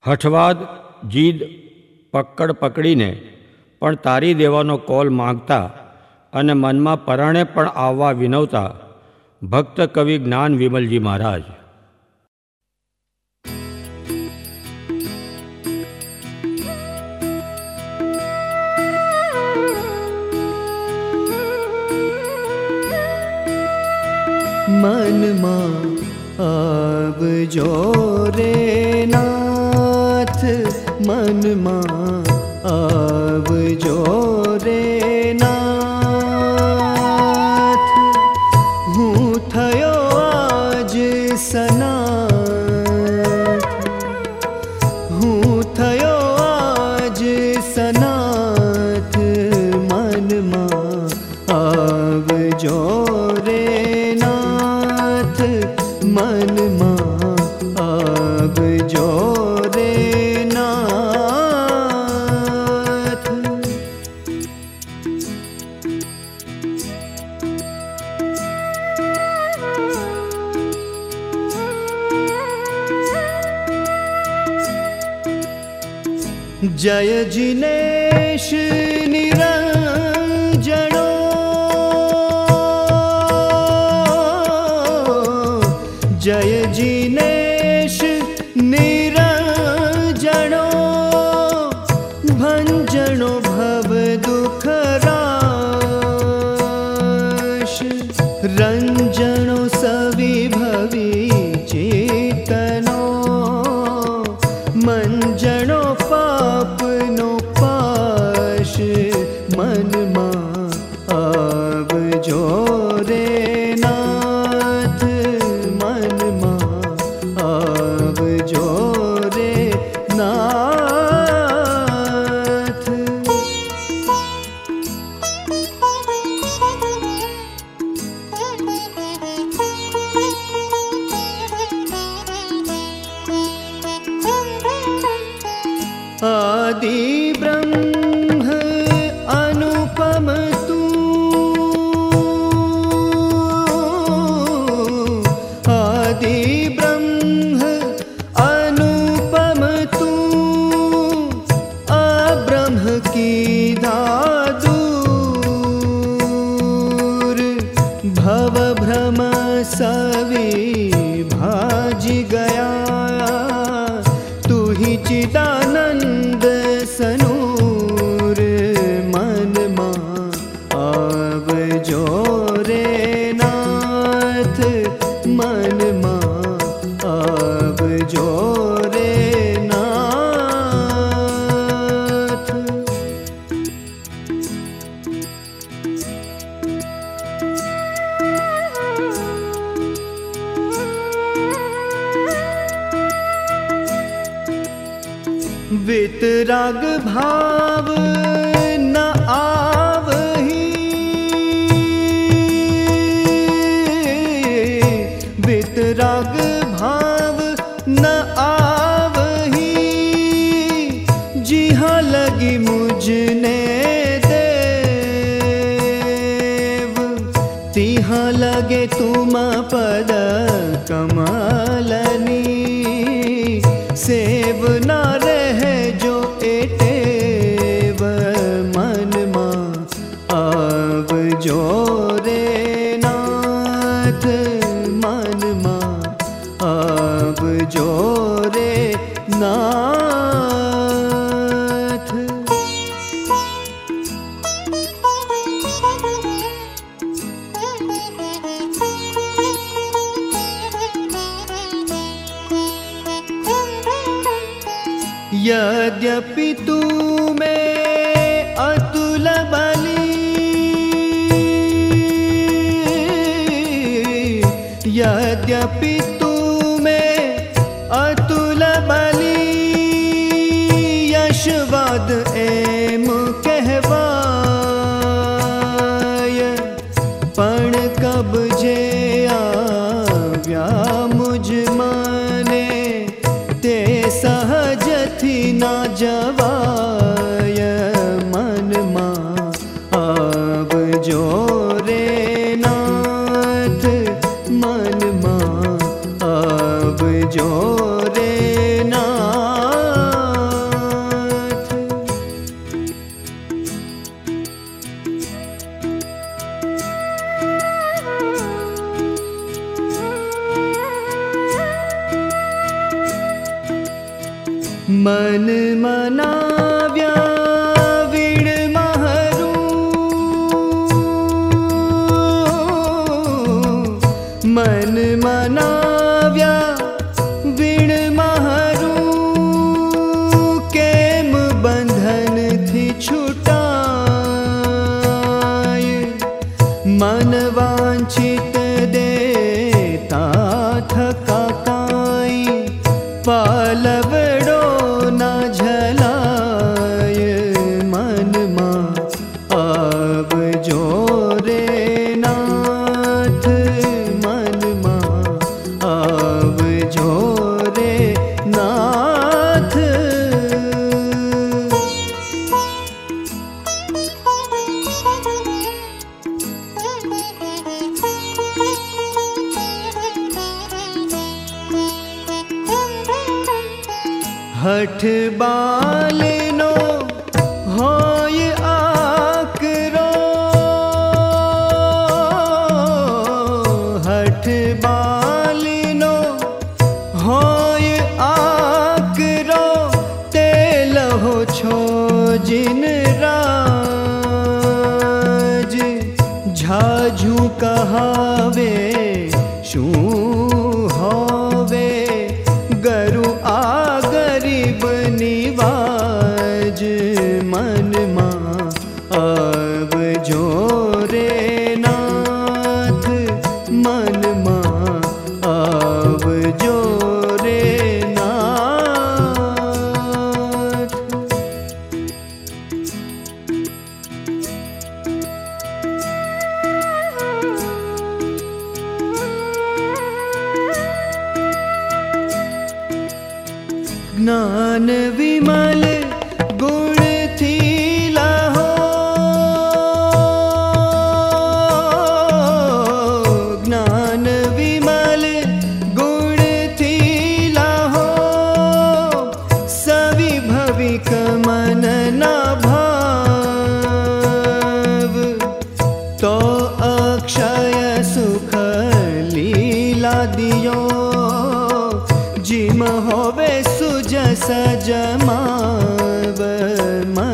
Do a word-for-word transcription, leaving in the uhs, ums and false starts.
હઠવાદ, જીદ, પકડ પકડીને પણ તારી દેવાનો કોલ માંગતા અને મનમાં પરાણે પણ આવવા વિનવતા ભક્ત કવિ જ્ઞાન વિમલજી મહારાજ. મનમાં આવજો રે નાથ, મનમાં આવજો રે નાથ. હું થયો આજ સનાથ, હું થયો આજ સનાથ. મનમાં આવજો રે નાથ, મનમાં આવજો રે નાથ. જય જિનેશ નિરંજનો, જય જિનેશ નિરંજનો. ભંજનો ભવ દુઃખ રાશ, રંજનો સવિભવી ચેતનો. મંજણો પાપનો પાશ, મનમાં આવજો રે નાથ, મનમાં આવજો રે નાથ. આદિ બ્રહ્મ અનુપમ તું, આદિ બ્રહ્મ અનુપમ તું. અબ્રહ્મ કીધા દૂર, ભવ ભ્રમ સવી ભાજી ગયા. તું હી ચિદાનંદ સનૂર, મનમાં આવજો રે નાથ, મનમાં આવજો રે નાથ. વિતરાગ ભાવ ન આવહી, વિતરાગ ભાવ ન આવહી. જીહા લગી મુझने દેવ, તિહા લગે તુમ પદ કમલની. સેવના રહેજો એ ટેવ, મનમાં આવજો રે નાથ, મનમાં આવજો રે નાથ. यद्यपि तू में अतुल बली, यद्यपि तू में अतुल बली. यशवाद एम कहवाय, पण कब जे આવ્યા મુझ મને. તે સહજથી ના જવાય, મનમાં આવજો રે નાથ, મનમાં આવજો રે નાથ. मन मनाव्या वीण महरू, मन मनाव्या वीण महरू, केम बंधन थी छुटाय, मन वांछित देता थका काई, पालवड़ो न झलाय, मन मां आवजो रे नाथ, मन मां आवजो रे नाथ। हठ बालनो होय आकरो, हठ बालनो होय आकरो, ते लहो छो जिन राज, झाझू कहावे शू होवे, गरु आ गरीब निवाज, मन मां आवजो रे नाथ, मन मां आवजो रे नाथ। ज्ञान विमल गुण थी लाहो, ज्ञान विमल गुण थी लाहो, सवि भविक मन न भाव, तो अक्षय सुख लीला दियो, जिम होवे सुजस जमाव, मन